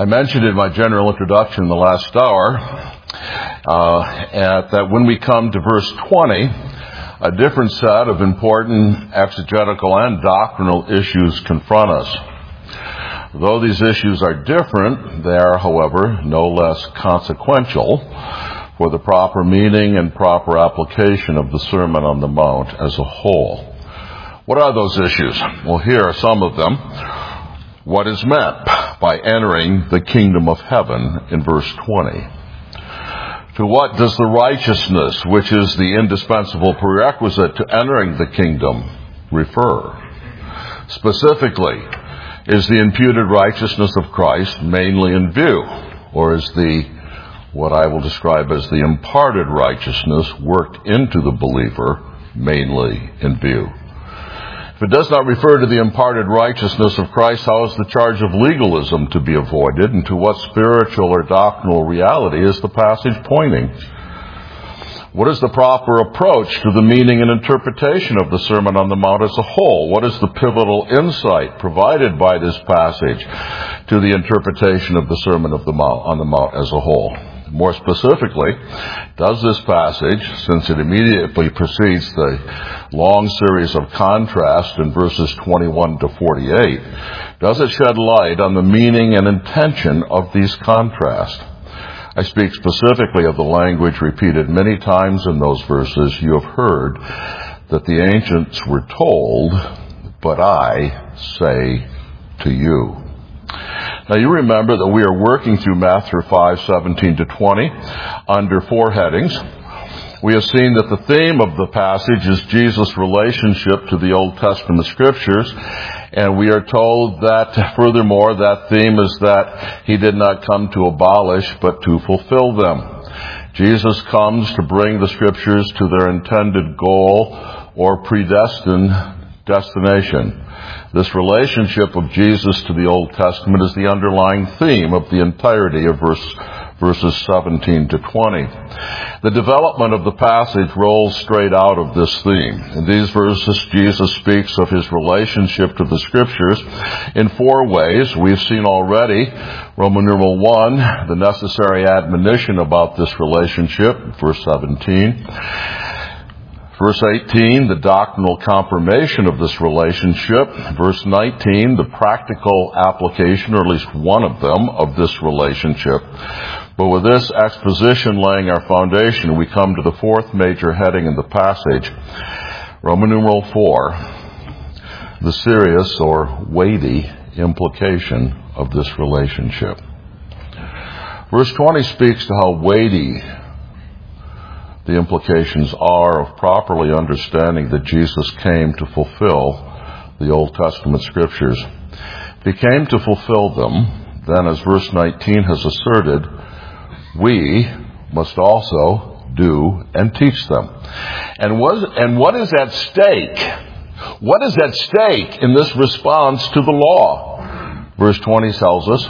I mentioned in my general introduction in the last hour that when we come to verse 20, a different set of important exegetical and doctrinal issues confront us. Though these issues are different, they are, however, no less consequential for the proper meaning and proper application of the Sermon on the Mount as a whole. What are those issues? Well, here are some of them. What is meant by entering the kingdom of heaven in verse 20? To what does the righteousness, which is the indispensable prerequisite to entering the kingdom, refer? Specifically, is the imputed righteousness of Christ mainly in view, or is what I will describe as the imparted righteousness worked into the believer mainly in view? If it does not refer to the imparted righteousness of Christ, how is the charge of legalism to be avoided, and to what spiritual or doctrinal reality is the passage pointing? What is the proper approach to the meaning and interpretation of the Sermon on the Mount as a whole? What is the pivotal insight provided by this passage to the interpretation of the Sermon on the Mount as a whole? More specifically, does this passage, since it immediately precedes the long series of contrast in verses 21 to 48, does it shed light on the meaning and intention of these contrasts? I speak specifically of the language repeated many times in those verses. You have heard that the ancients were told, but I say to you. Now you remember that we are working through Matthew 5:17 to 20 under four headings. We have seen that the theme of the passage is Jesus' relationship to the Old Testament Scriptures, and we are told that, furthermore, that theme is that He did not come to abolish, but to fulfill them. Jesus comes to bring the Scriptures to their intended goal or predestined destination. This relationship of Jesus to the Old Testament is the underlying theme of the entirety of verses 17 to 20. The development of the passage rolls straight out of this theme. In these verses, Jesus speaks of His relationship to the Scriptures in four ways. We've seen already, Roman numeral 1, the necessary admonition about this relationship, verse 17. Verse 18, the doctrinal confirmation of this relationship. Verse 19, the practical application, or at least one of them, of this relationship. But with this exposition laying our foundation, we come to the fourth major heading in the passage, Roman numeral 4, the serious or weighty implication of this relationship. Verse 20 speaks to how weighty the implications are of properly understanding that Jesus came to fulfill the Old Testament Scriptures. If He came to fulfill them, then as verse 19 has asserted, we must also do and teach them. And what is at stake? What is at stake in this response to the law? Verse 20 tells us,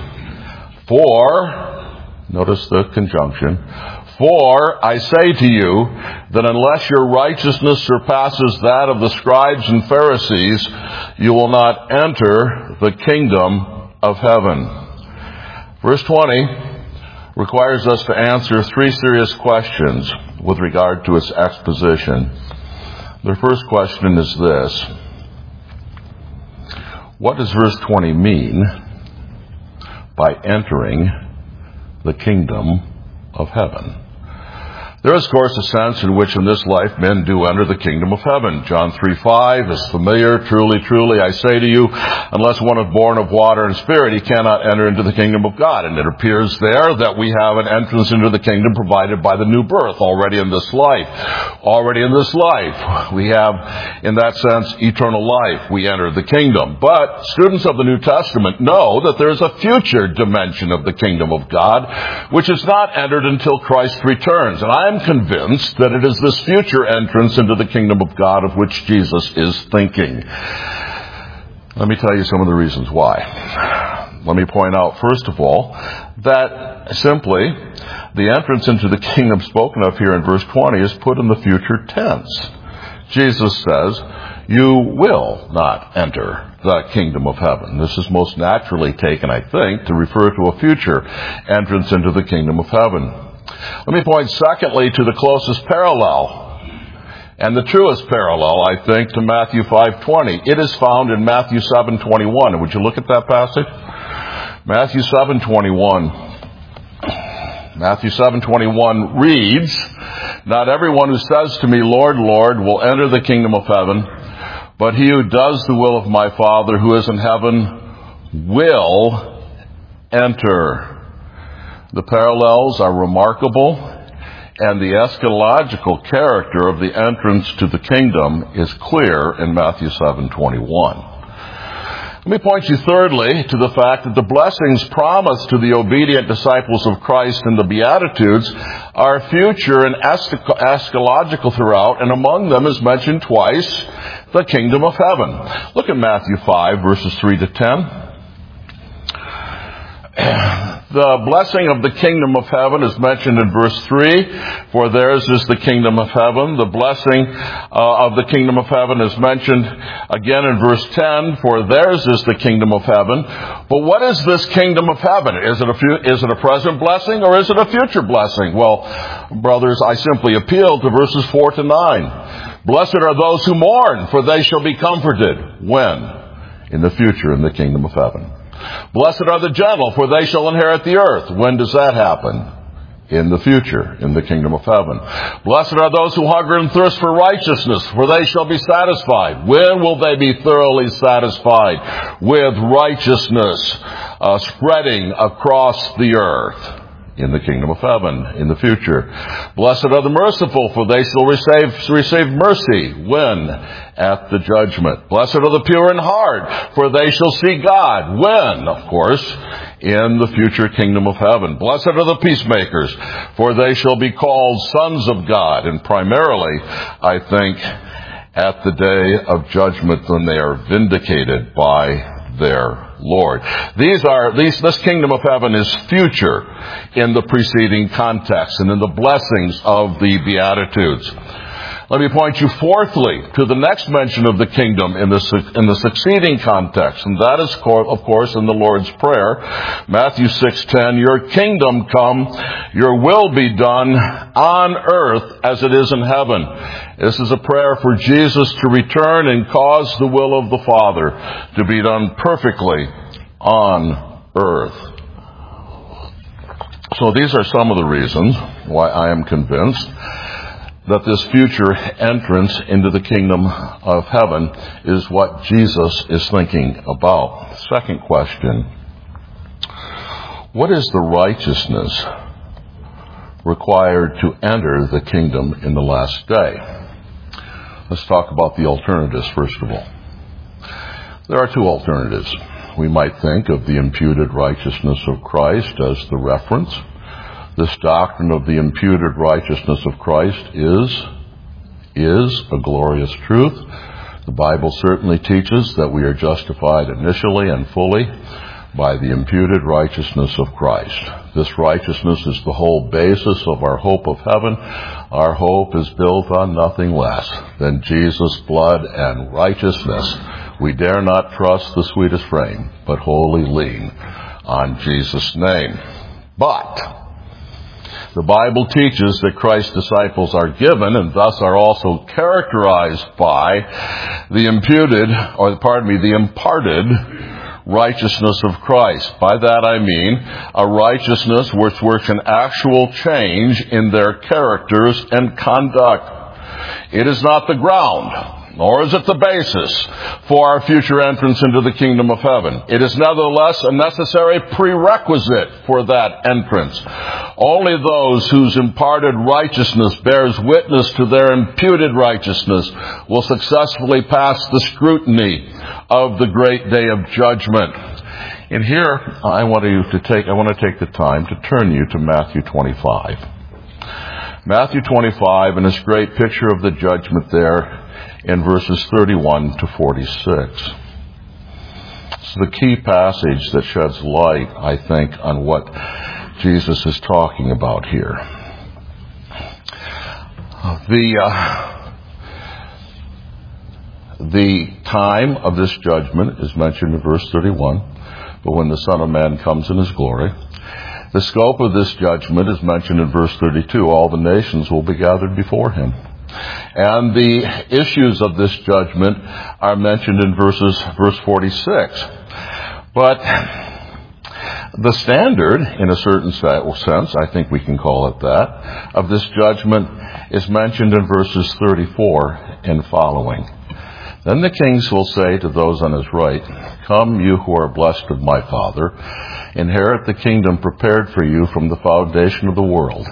notice the conjunction, for I say to you that unless your righteousness surpasses that of the scribes and Pharisees, you will not enter the kingdom of heaven. Verse 20 requires us to answer three serious questions with regard to its exposition. The first question is this: what does verse 20 mean by entering the kingdom of heaven? There is, of course, a sense in which in this life men do enter the kingdom of heaven. John 3:5 is familiar. Truly, truly, I say to you, unless one is born of water and spirit, he cannot enter into the kingdom of God. And it appears there that we have an entrance into the kingdom provided by the new birth already in this life. Already in this life, we have, in that sense, eternal life. We enter the kingdom. But students of the New Testament know that there is a future dimension of the kingdom of God, which is not entered until Christ returns. And I am convinced that it is this future entrance into the kingdom of God of which Jesus is thinking. Let me tell you some of the reasons why. Let me point out, first of all, that simply the entrance into the kingdom spoken of here in verse 20 is put in the future tense. Jesus says, you will not enter the kingdom of heaven. This is most naturally taken, I think, to refer to a future entrance into the kingdom of heaven. Let me point secondly to the closest parallel, and the truest parallel, I think, to Matthew 5:20. It is found in Matthew 7:21. Would you look at that passage? Matthew 7:21. Matthew 7:21 reads, "Not everyone who says to me, 'Lord, Lord,' will enter the kingdom of heaven, but he who does the will of my Father who is in heaven will enter." The parallels are remarkable, and the eschatological character of the entrance to the kingdom is clear in Matthew 7:21. Let me point you thirdly to the fact that the blessings promised to the obedient disciples of Christ in the Beatitudes are future and eschatological throughout, and among them is mentioned twice the kingdom of heaven. Look at Matthew 5, verses 3 to 10. The blessing of the kingdom of heaven is mentioned in verse 3, "For theirs is the kingdom of heaven." The blessing of the kingdom of heaven is mentioned again in verse 10, "For theirs is the kingdom of heaven." But what is this kingdom of heaven? Is it a present blessing or is it a future blessing? Well, brothers, I simply appeal to verses 4 to 9. "Blessed are those who mourn, for they shall be comforted." When? In the future, in the kingdom of heaven. "Blessed are the gentle, for they shall inherit the earth." When does that happen? In the future, in the kingdom of heaven. "Blessed are those who hunger and thirst for righteousness, for they shall be satisfied." When will they be thoroughly satisfied? With righteousness spreading across the earth. In the kingdom of heaven, in the future. "Blessed are the merciful, for they shall receive mercy." When? At the judgment. "Blessed are the pure in heart, for they shall see God." When? Of course, in the future kingdom of heaven. "Blessed are the peacemakers, for they shall be called sons of God." And primarily, I think, at the day of judgment when they are vindicated by their Lord. This kingdom of heaven is future in the preceding context and in the blessings of the Beatitudes. Let me point you fourthly to the next mention of the kingdom in the succeeding context, and that is, of course, in the Lord's Prayer, Matthew 6:10, "Your kingdom come, your will be done on earth as it is in heaven." This is a prayer for Jesus to return and cause the will of the Father to be done perfectly on earth. So these are some of the reasons why I am convinced that this future entrance into the kingdom of heaven is what Jesus is thinking about. Second question: what is the righteousness required to enter the kingdom in the last day? Let's talk about the alternatives first of all. There are two alternatives. We might think of the imputed righteousness of Christ as the reference. This doctrine of the imputed righteousness of Christ is a glorious truth. The Bible certainly teaches that we are justified initially and fully by the imputed righteousness of Christ. This righteousness is the whole basis of our hope of heaven. Our hope is built on nothing less than Jesus' blood and righteousness. We dare not trust the sweetest frame, but wholly lean on Jesus' name. But the Bible teaches that Christ's disciples are given and thus are also characterized by the imparted righteousness of Christ. By that I mean a righteousness which works an actual change in their characters and conduct. It is not the ground, nor is it the basis for our future entrance into the kingdom of heaven. It is nevertheless a necessary prerequisite for that entrance. Only those whose imparted righteousness bears witness to their imputed righteousness will successfully pass the scrutiny of the great day of judgment. And here I want to take the time to turn you to Matthew 25. Matthew 25 and this great picture of the judgment there in verses 31 to 46. It's the key passage that sheds light, I think, on what Jesus is talking about here. The time of this judgment is mentioned in verse 31, but when the Son of Man comes in his glory. The scope of this judgment is mentioned in verse 32. All the nations will be gathered before him. And the issues of this judgment are mentioned in verse 46. But the standard, in a certain sense, I think we can call it that, of this judgment is mentioned in verses 34 and following. Then the kings will say to those on his right, "Come, you who are blessed of my Father, inherit the kingdom prepared for you from the foundation of the world."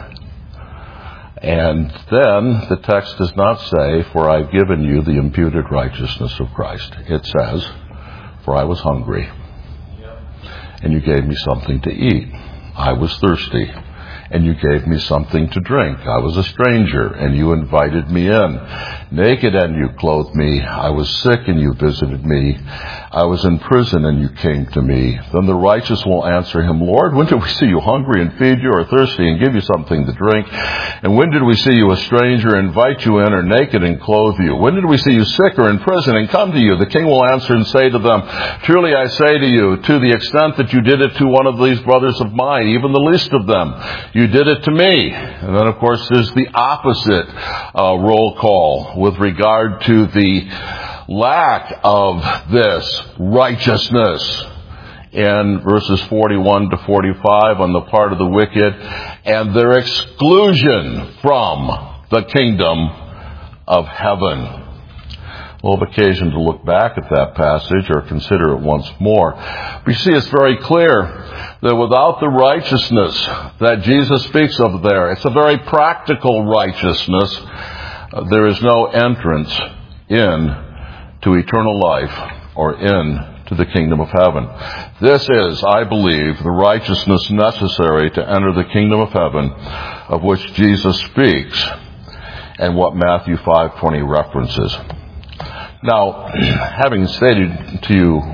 And then the text does not say, "For I've given you the imputed righteousness of Christ." It says, "For I was hungry, and you gave me something to eat. I was thirsty, and you gave me something to drink. I was a stranger, and you invited me in. Naked, and you clothed me. I was sick, and you visited me. I was in prison, and you came to me." Then the righteous will answer him, "Lord, when did we see you hungry and feed you, or thirsty and give you something to drink? And when did we see you a stranger, invite you in, or naked and clothe you? When did we see you sick or in prison and come to you?" The king will answer and say to them, "Truly I say to you, to the extent that you did it to one of these brothers of mine, even the least of them, you did it to me." And then, of course, there's the opposite roll call with regard to the lack of this righteousness in verses 41 to 45 on the part of the wicked, and their exclusion from the kingdom of heaven. We'll have occasion to look back at that passage or consider it once more. But you see, it's very clear that without the righteousness that Jesus speaks of there, it's a very practical righteousness, there is no entrance in to eternal life or in to the kingdom of heaven. This is, I believe, the righteousness necessary to enter the kingdom of heaven, of which Jesus speaks and what Matthew 5:20 references. Now, having stated to you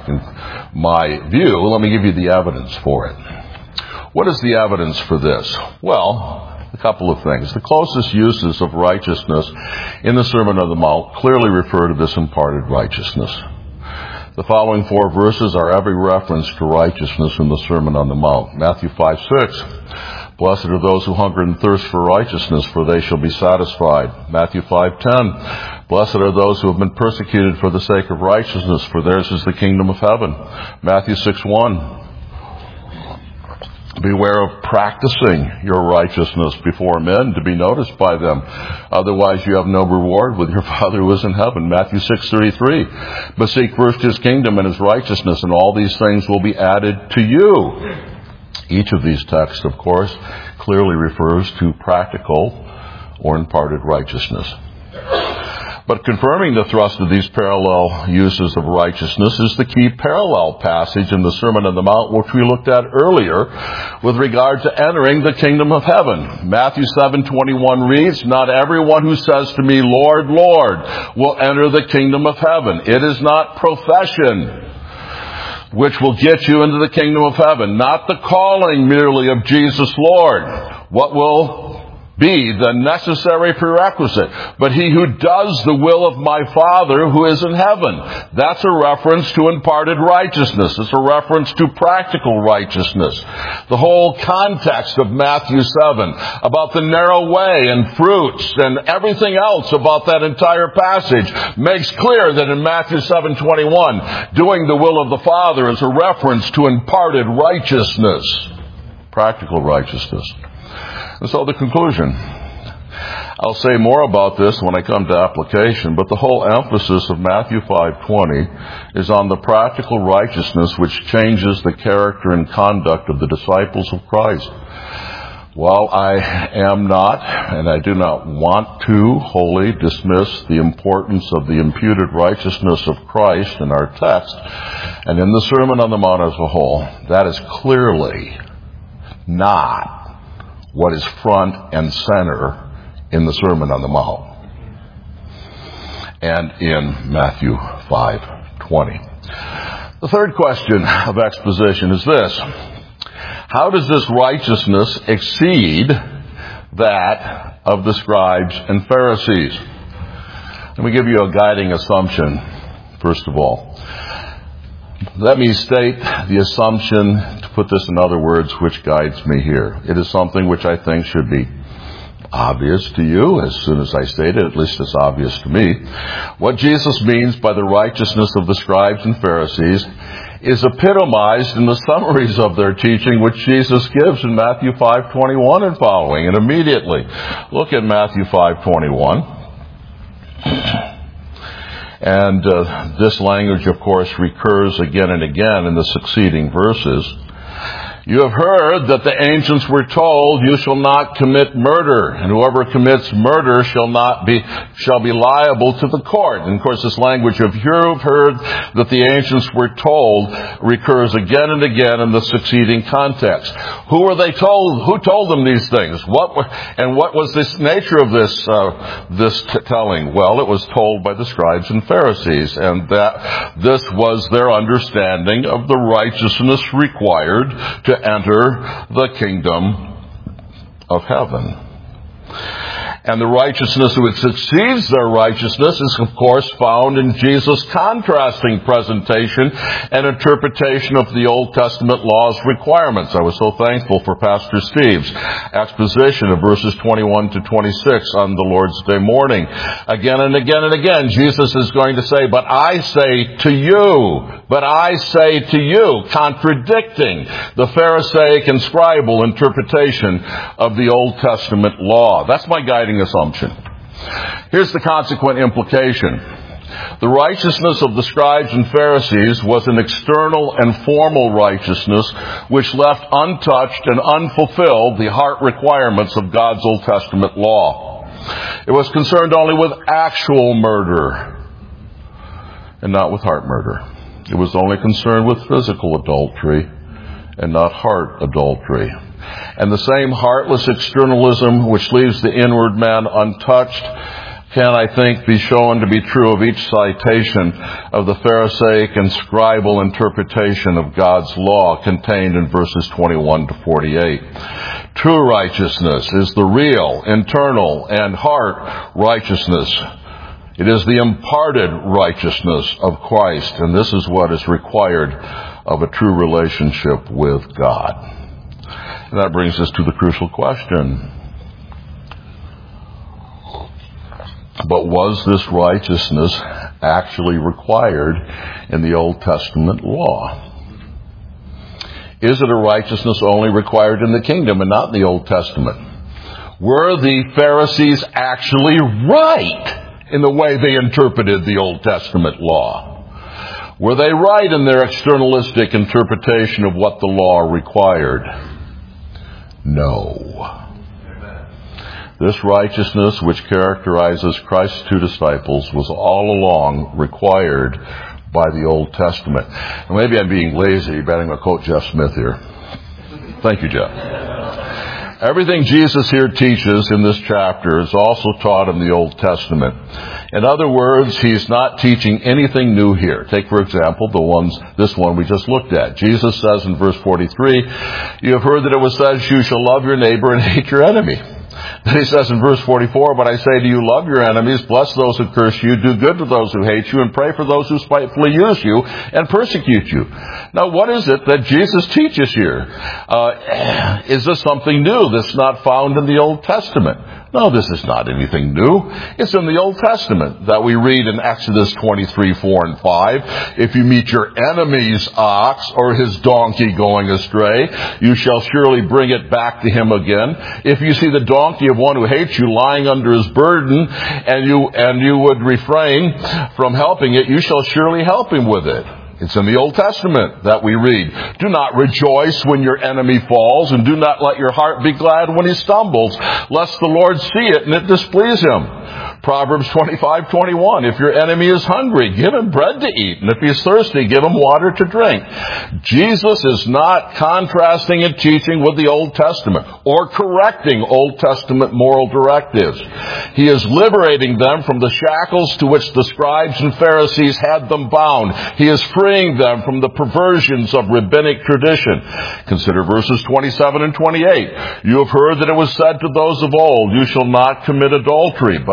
my view, let me give you the evidence for it. What is the evidence for this? Well, a couple of things. The closest uses of righteousness in the Sermon on the Mount clearly refer to this imparted righteousness. The following 4 verses are every reference to righteousness in the Sermon on the Mount. Matthew 5:6. "Blessed are those who hunger and thirst for righteousness, for they shall be satisfied." Matthew 5:10. "Blessed are those who have been persecuted for the sake of righteousness, for theirs is the kingdom of heaven." Matthew 6:1. "Beware of practicing your righteousness before men to be noticed by them. Otherwise you have no reward with your Father who is in heaven." Matthew 6:33. "But seek first his kingdom and his righteousness, and all these things will be added to you." Each of these texts, of course, clearly refers to practical or imparted righteousness. But confirming the thrust of these parallel uses of righteousness is the key parallel passage in the Sermon on the Mount, which we looked at earlier with regard to entering the kingdom of heaven. Matthew 7:21 reads, "Not everyone who says to me, 'Lord, Lord,' will enter the kingdom of heaven." It is not profession which will get you into the kingdom of heaven, not the calling merely of Jesus Lord. What will be the necessary prerequisite? "But he who does the will of my Father who is in heaven." That's a reference to imparted righteousness. It's a reference to practical righteousness. The whole context of Matthew 7 about the narrow way and fruits and everything else about that entire passage makes clear that in Matthew 7:21, doing the will of the Father is a reference to imparted righteousness, practical righteousness. And so the conclusion. I'll say more about this when I come to application, but the whole emphasis of Matthew 5:20 is on the practical righteousness which changes the character and conduct of the disciples of Christ. While I am not, and I do not want to, wholly dismiss the importance of the imputed righteousness of Christ in our text and in the Sermon on the Mount as a whole, that is clearly not what is front and center in the Sermon on the Mount and in Matthew 5:20. The third question of exposition is this: how does this righteousness exceed that of the scribes and Pharisees? Let me give you a guiding assumption, first of all. Let me state the assumption, to put this in other words, which guides me here. It is something which I think should be obvious to you. As soon as I state it, at least it's obvious to me. What Jesus means by the righteousness of the scribes and Pharisees is epitomized in the summaries of their teaching, which Jesus gives in Matthew 5:21 and following. And immediately, look at Matthew 5:21. And this language, of course, recurs again and again in the succeeding verses. You have heard that the ancients were told, you shall not commit murder, and whoever commits murder shall be liable to the court. And of course, this language of you have heard that the ancients were told recurs again and again in the succeeding context. Who were they told? Who told them these things? What was this nature of this telling? Well, it was told by the scribes and Pharisees, and that this was their understanding of the righteousness required to enter the kingdom of heaven. And the righteousness which succeeds their righteousness is, of course, found in Jesus' contrasting presentation and interpretation of the Old Testament law's requirements. I was so thankful for Pastor Steve's exposition of verses 21 to 26 on the Lord's Day morning. Again and again and again, Jesus is going to say, but I say to you, contradicting the Pharisaic and scribal interpretation of the Old Testament law. That's my guiding assumption. Here's the consequent implication. The righteousness of the scribes and Pharisees was an external and formal righteousness which left untouched and unfulfilled the heart requirements of God's Old Testament law. It was concerned only with actual murder and not with heart murder. It was only concerned with physical adultery and not heart adultery. And the same heartless externalism which leaves the inward man untouched can, I think, be shown to be true of each citation of the Pharisaic and scribal interpretation of God's law contained in verses 21 to 48. True righteousness is the real, internal, and heart righteousness. It is the imparted righteousness of Christ, and this is what is required of a true relationship with God. And that brings us to the crucial question. But was this righteousness actually required in the Old Testament law? Is it a righteousness only required in the kingdom and not in the Old Testament? Were the Pharisees actually right in the way they interpreted the Old Testament law? Were they right in their externalistic interpretation of what the law required? No. This righteousness which characterizes Christ's two disciples was all along required by the Old Testament. And maybe I'm being lazy, but I'm going to quote Jeff Smith here. Thank you, Jeff. Everything Jesus here teaches in this chapter is also taught in the Old Testament. In other words, he's not teaching anything new here. Take, for example, this one we just looked at. Jesus says in verse 43, you have heard that it was said, you shall love your neighbor and hate your enemy. Then he says in verse 44, but I say to you, love your enemies, bless those who curse you, do good to those who hate you, and pray for those who spitefully use you and persecute you. Now, what is it that Jesus teaches here? Is this something new that's not found in the Old Testament? No, this is not anything new. It's in the Old Testament that we read in Exodus 23, 4 and 5. If you meet your enemy's ox or his donkey going astray, you shall surely bring it back to him again. If you see the donkey of one who hates you lying under his burden and you would refrain from helping it, you shall surely help him with it. It's in the Old Testament that we read, do not rejoice when your enemy falls, and do not let your heart be glad when he stumbles, lest the Lord see it and it displease him. Proverbs 25:21, if your enemy is hungry, give him bread to eat, and if he's thirsty, give him water to drink. Jesus is not contrasting and teaching with the Old Testament or correcting Old Testament moral directives. He is liberating them from the shackles to which the scribes and Pharisees had them bound. He is freeing them from the perversions of rabbinic tradition. Consider verses 27 and 28. You have heard that it was said to those of old, you shall not commit adultery. But I say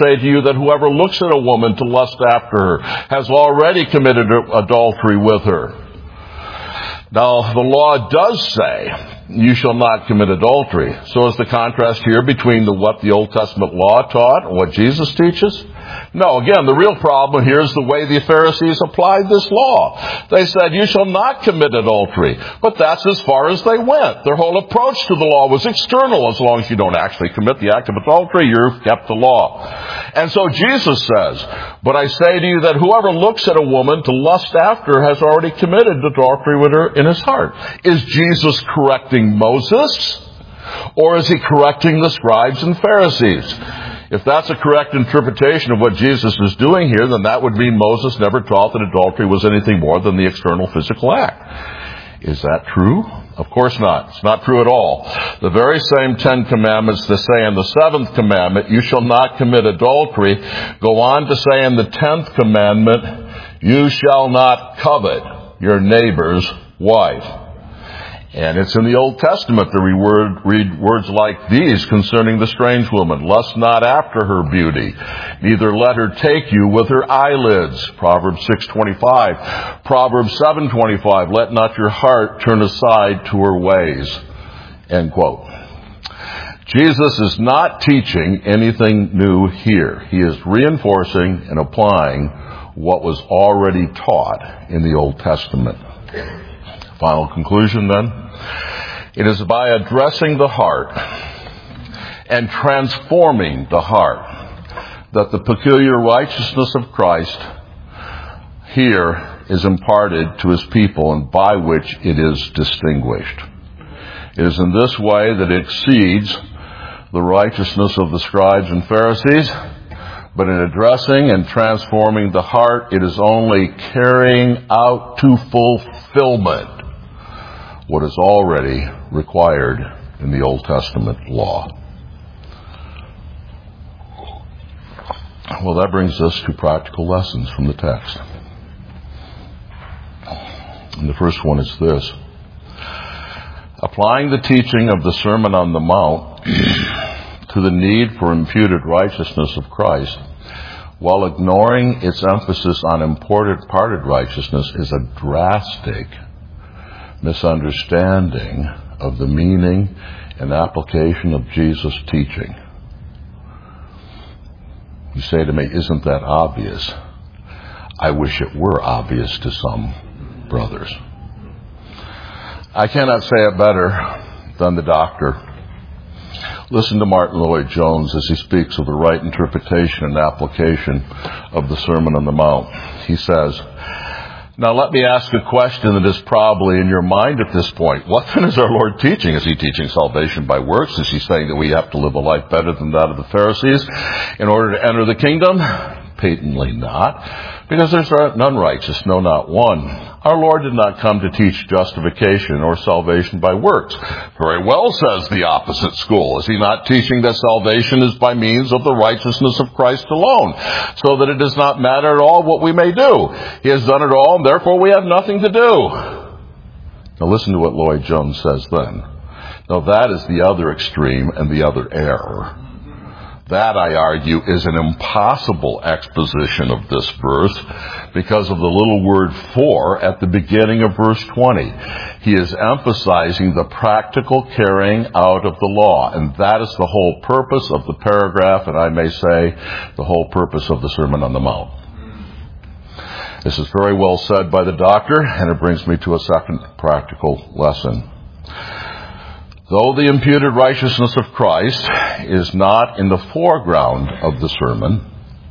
say to you that whoever looks at a woman to lust after her has already committed adultery with her. Now, the law does say, you shall not commit adultery. So is the contrast here between what the Old Testament law taught and what Jesus teaches? No, again, the real problem here is the way the Pharisees applied this law. They said, you shall not commit adultery. But that's as far as they went. Their whole approach to the law was external. As long as you don't actually commit the act of adultery, you've kept the law. And so Jesus says, but I say to you that whoever looks at a woman to lust after her has already committed adultery with her in his heart. Is Jesus correcting Moses? Or is he correcting the scribes and Pharisees? If that's a correct interpretation of what Jesus is doing here, then that would mean Moses never taught that adultery was anything more than the external physical act. Is that true? Of course not. It's not true at all. The very same 10 commandments that say in the 7th commandment, you shall not commit adultery, go on to say in the 10th commandment, you shall not covet your neighbor's wife. And it's in the Old Testament that we read words like these concerning the strange woman. Lust not after her beauty, neither let her take you with her eyelids. Proverbs 6:25. Proverbs 7:25. Let not your heart turn aside to her ways. End quote. Jesus is not teaching anything new here. He is reinforcing and applying what was already taught in the Old Testament. Final conclusion then. It is by addressing the heart and transforming the heart that the peculiar righteousness of Christ here is imparted to his people and by which it is distinguished. It is in this way that it exceeds the righteousness of the scribes and Pharisees, but in addressing and transforming the heart, it is only carrying out to fulfillment what is already required in the Old Testament law. Well, that brings us to practical lessons from the text. And the first one is this. Applying the teaching of the Sermon on the Mount to the need for imputed righteousness of Christ, while ignoring its emphasis on imparted righteousness, is a drastic misunderstanding of the meaning and application of Jesus' teaching. You say to me, isn't that obvious? I wish it were obvious to some brothers. I cannot say it better than the doctor. Listen to Martin Lloyd-Jones as he speaks of the right interpretation and application of the Sermon on the Mount. He says, now let me ask a question that is probably in your mind at this point. What then is our Lord teaching? Is he teaching salvation by works? Is he saying that we have to live a life better than that of the Pharisees in order to enter the kingdom? Patently not, because there's none righteous, no, not one. Our Lord did not come to teach justification or salvation by works. Very well, says the opposite school. Is he not teaching that salvation is by means of the righteousness of Christ alone, so that it does not matter at all what we may do? He has done it all, and therefore we have nothing to do. Now listen to what Lloyd-Jones says then. Now that is the other extreme and the other error. That, I argue, is an impossible exposition of this verse because of the little word for at the beginning of verse 20. He is emphasizing the practical carrying out of the law, and that is the whole purpose of the paragraph, and I may say the whole purpose of the Sermon on the Mount. This is very well said by the doctor, and it brings me to a second practical lesson. Though the imputed righteousness of Christ is not in the foreground of the sermon,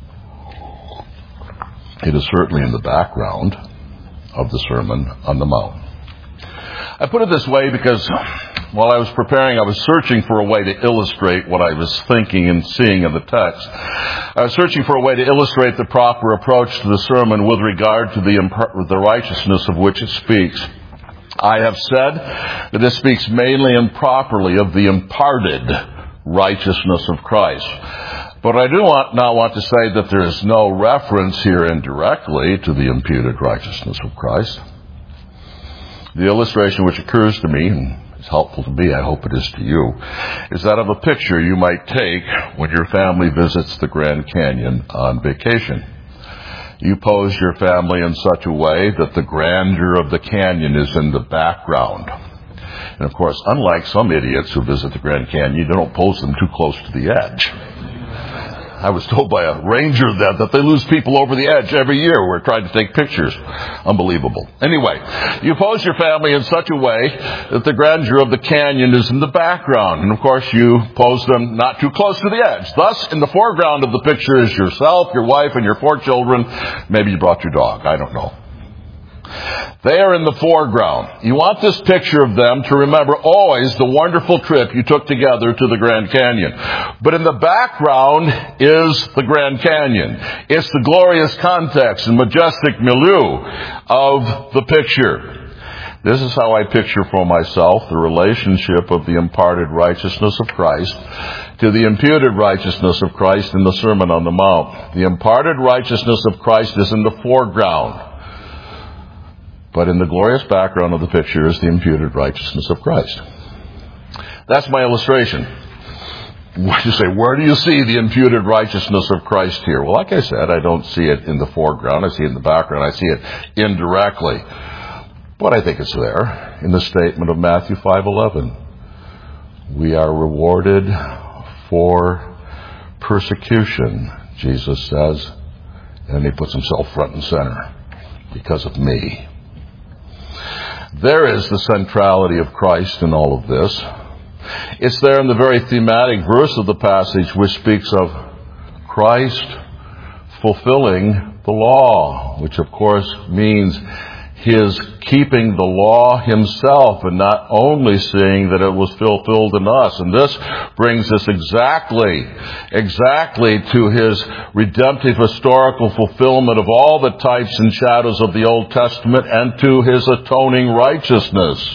it is certainly in the background of the Sermon on the Mount. I put it this way because while I was preparing, I was searching for a way to illustrate what I was thinking and seeing in the text. I was searching for a way to illustrate the proper approach to the sermon with regard to the righteousness of which it speaks. I have said that it speaks mainly and properly of the imparted righteousness of Christ. But I do not want to say that there is no reference here indirectly to the imputed righteousness of Christ. The illustration which occurs to me, and it's helpful to me, I hope it is to you, is that of a picture you might take when your family visits the Grand Canyon on vacation. You pose your family in such a way that the grandeur of the canyon is in the background. And of course, unlike some idiots who visit the Grand Canyon, you don't pose them too close to the edge. I was told by a ranger that they lose people over the edge every year who are trying to take pictures. Unbelievable. Anyway, you pose your family in such a way that the grandeur of the canyon is in the background. And of course, you pose them not too close to the edge. Thus, in the foreground of the picture is yourself, your wife, and your 4 children. Maybe you brought your dog. I don't know. They are in the foreground. You want this picture of them to remember always the wonderful trip you took together to the Grand Canyon. But in the background is the Grand Canyon. It's the glorious context and majestic milieu of the picture. This is how I picture for myself the relationship of the imparted righteousness of Christ to the imputed righteousness of Christ in the Sermon on the Mount. The imparted righteousness of Christ is in the foreground. But in the glorious background of the picture is the imputed righteousness of Christ. That's my illustration. You say, where do you see the imputed righteousness of Christ here? Well, like I said, I don't see it in the foreground. I see it in the background. I see it indirectly. But I think it's there in the statement of Matthew 5:11. We are rewarded for persecution, Jesus says. And he puts himself front and center because of me. There is the centrality of Christ in all of this. It's there in the very thematic verse of the passage which speaks of Christ fulfilling the law, which of course means his keeping the law himself and not only seeing that it was fulfilled in us. And this brings us exactly to his redemptive historical fulfillment of all the types and shadows of the Old Testament and to his atoning righteousness.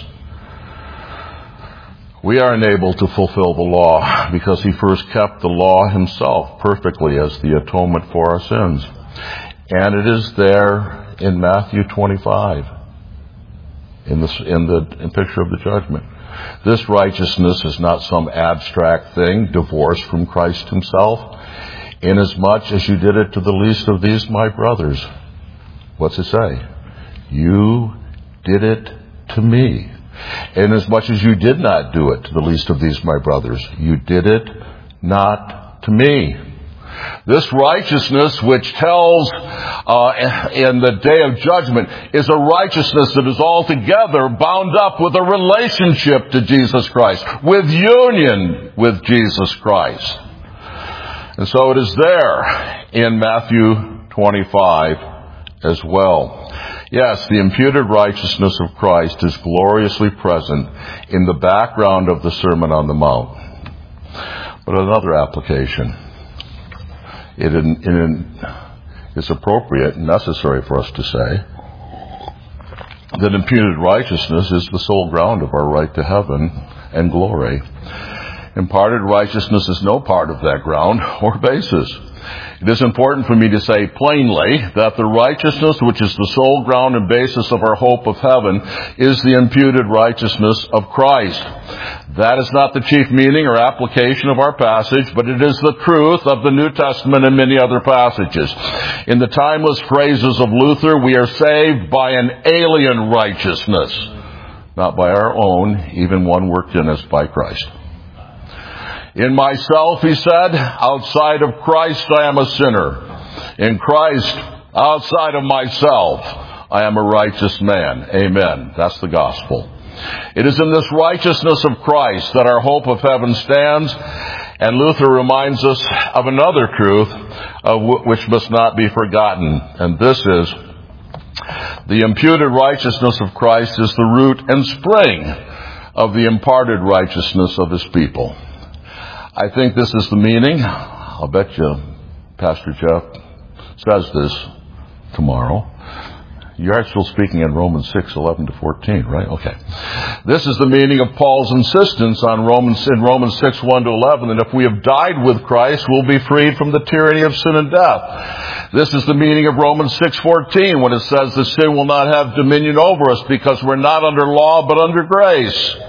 We are enabled to fulfill the law because he first kept the law himself perfectly as the atonement for our sins. And it is there in Matthew 25, in the picture of the judgment. This righteousness is not some abstract thing divorced from Christ himself. Inasmuch as you did it to the least of these my brothers. What's it say? You did it to me. Inasmuch as you did not do it to the least of these my brothers, you did it not to me. This righteousness which tells in the day of judgment is a righteousness that is altogether bound up with a relationship to Jesus Christ, with union with Jesus Christ. And so it is there in Matthew 25 as well. Yes, the imputed righteousness of Christ is gloriously present in the background of the Sermon on the Mount. But another application. It's appropriate and necessary for us to say that imputed righteousness is the sole ground of our right to heaven and glory. Imparted righteousness is no part of that ground or basis. It is important for me to say plainly that the righteousness which is the sole ground and basis of our hope of heaven is the imputed righteousness of Christ. That is not the chief meaning or application of our passage, but it is the truth of the New Testament and many other passages. In the timeless phrases of Luther, we are saved by an alien righteousness, not by our own, even one worked in us by Christ. In myself, he said, outside of Christ I am a sinner. In Christ, outside of myself, I am a righteous man. Amen. That's the gospel. It is in this righteousness of Christ that our hope of heaven stands, and Luther reminds us of another truth which must not be forgotten, and this is the imputed righteousness of Christ is the root and spring of the imparted righteousness of his people. I think this is the meaning. I'll bet you Pastor Jeff says this tomorrow. You're still speaking in Romans 6:11 to 14, right? Okay. This is the meaning of Paul's insistence in Romans 6:1 to 11, that if we have died with Christ, we'll be freed from the tyranny of sin and death. This is the meaning of Romans 6:14, when it says that sin will not have dominion over us because we're not under law but under grace.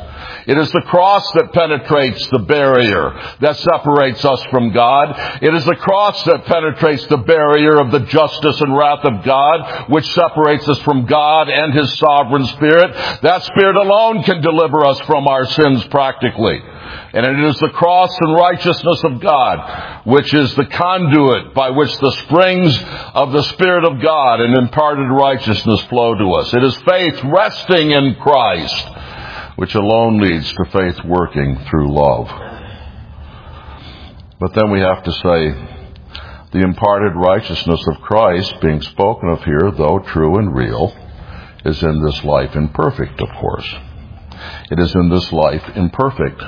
It is the cross that penetrates the barrier that separates us from God. It is the cross that penetrates the barrier of the justice and wrath of God, which separates us from God and His sovereign Spirit. That Spirit alone can deliver us from our sins practically. And it is the cross and righteousness of God, which is the conduit by which the springs of the Spirit of God and imparted righteousness flow to us. It is faith resting in Christ, which alone leads to faith working through love. But then we have to say, the imparted righteousness of Christ, being spoken of here, though true and real, is in this life imperfect, of course. It is in this life imperfect.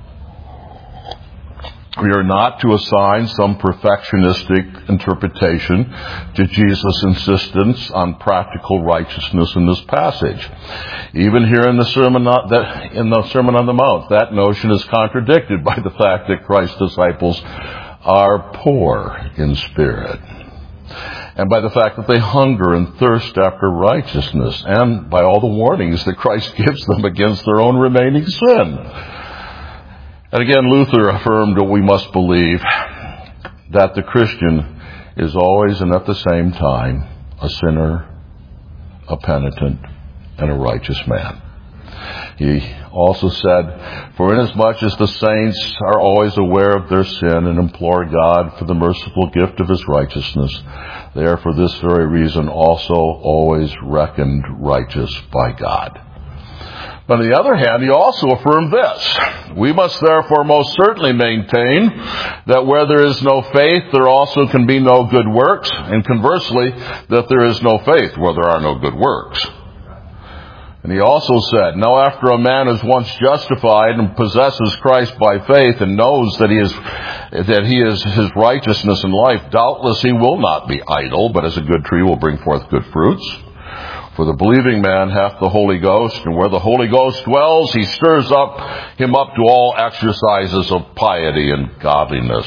We are not to assign some perfectionistic interpretation to Jesus' insistence on practical righteousness in this passage. Even here in the Sermon on the Mount, that notion is contradicted by the fact that Christ's disciples are poor in spirit, and by the fact that they hunger and thirst after righteousness, and by all the warnings that Christ gives them against their own remaining sin. And again, Luther affirmed that we must believe that the Christian is always and at the same time a sinner, a penitent, and a righteous man. He also said, for inasmuch as the saints are always aware of their sin and implore God for the merciful gift of His righteousness, they are for this very reason also always reckoned righteous by God. But on the other hand, he also affirmed this: we must therefore most certainly maintain that where there is no faith, there also can be no good works, and conversely, that there is no faith where there are no good works. And he also said, now after a man is once justified and possesses Christ by faith and knows that he is his righteousness in life, doubtless he will not be idle, but as a good tree will bring forth good fruits. For the believing man hath the Holy Ghost, and where the Holy Ghost dwells, He stirs him up to all exercises of piety and godliness.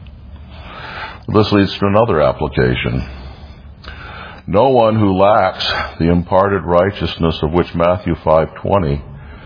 This leads to another application. No one who lacks the imparted righteousness of which Matthew 5:20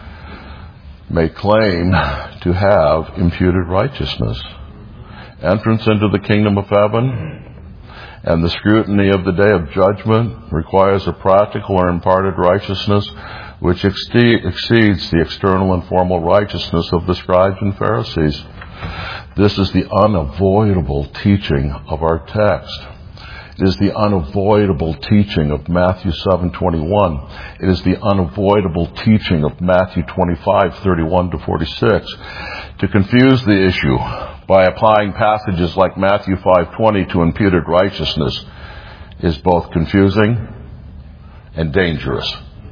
may claim to have imputed righteousness. Entrance into the kingdom of heaven and the scrutiny of the day of judgment requires a practical or imparted righteousness which exceeds the external and formal righteousness of the scribes and Pharisees. This is the unavoidable teaching of our text. It is the unavoidable teaching of Matthew 7:21. It is the unavoidable teaching of Matthew 25:31-46. To confuse the issue by applying passages like Matthew 5:20 to imputed righteousness is both confusing and dangerous.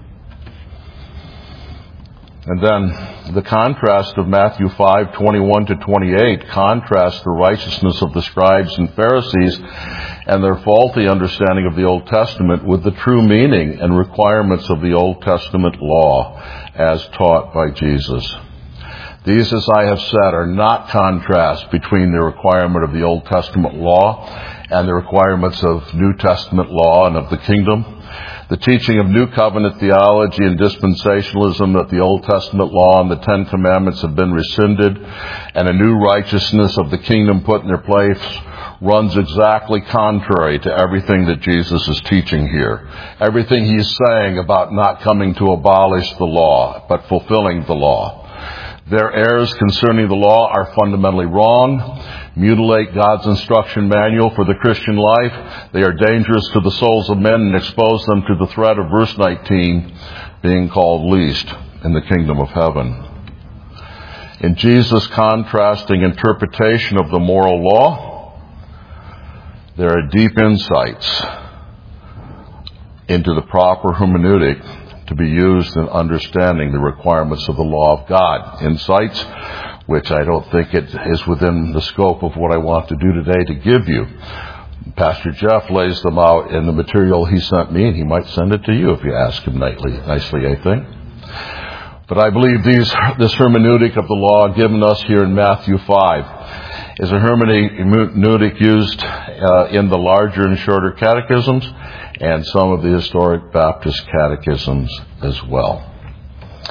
And then the contrast of Matthew 5:21-28 contrasts the righteousness of the scribes and Pharisees and their faulty understanding of the Old Testament with the true meaning and requirements of the Old Testament law as taught by Jesus. These, as I have said, are not contrasts between the requirement of the Old Testament law and the requirements of New Testament law and of the kingdom. The teaching of New Covenant theology and dispensationalism that the Old Testament law and the Ten Commandments have been rescinded and a new righteousness of the kingdom put in their place runs exactly contrary to everything that Jesus is teaching here. Everything He's saying about not coming to abolish the law, but fulfilling the law. Their errors concerning the law are fundamentally wrong, mutilate God's instruction manual for the Christian life. They are dangerous to the souls of men and expose them to the threat of verse 19 being called least in the kingdom of heaven. In Jesus' contrasting interpretation of the moral law, there are deep insights into the proper hermeneutic to be used in understanding the requirements of the law of God. Insights which I don't think it is within the scope of what I want to do today to give you. Pastor Jeff lays them out in the material he sent me, and he might send it to you if you ask him nicely, I think. But I believe this hermeneutic of the law given us here in Matthew 5 is a hermeneutic used in the larger and shorter catechisms and some of the historic Baptist catechisms as well.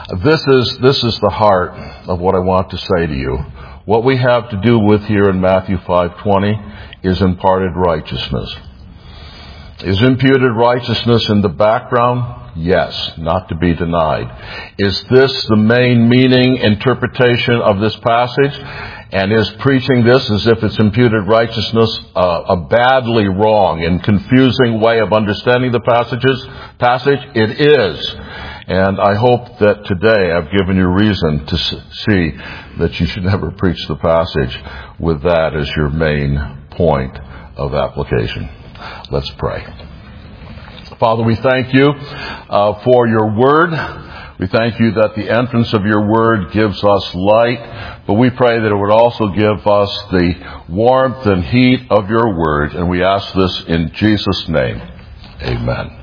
This is the heart of what I want to say to you. What we have to do with here in Matthew 5:20 is imparted righteousness. Is imputed righteousness in the background? Yes, not to be denied. Is this the main meaning, interpretation of this passage? And is preaching this as if it's imputed righteousness a badly wrong and confusing way of understanding the passage? It is. And I hope that today I've given you reason to see that you should never preach the passage with that as your main point of application. Let's pray. Father, we thank you for your word. We thank you that the entrance of your word gives us light, but we pray that it would also give us the warmth and heat of your word, and we ask this in Jesus' name. Amen.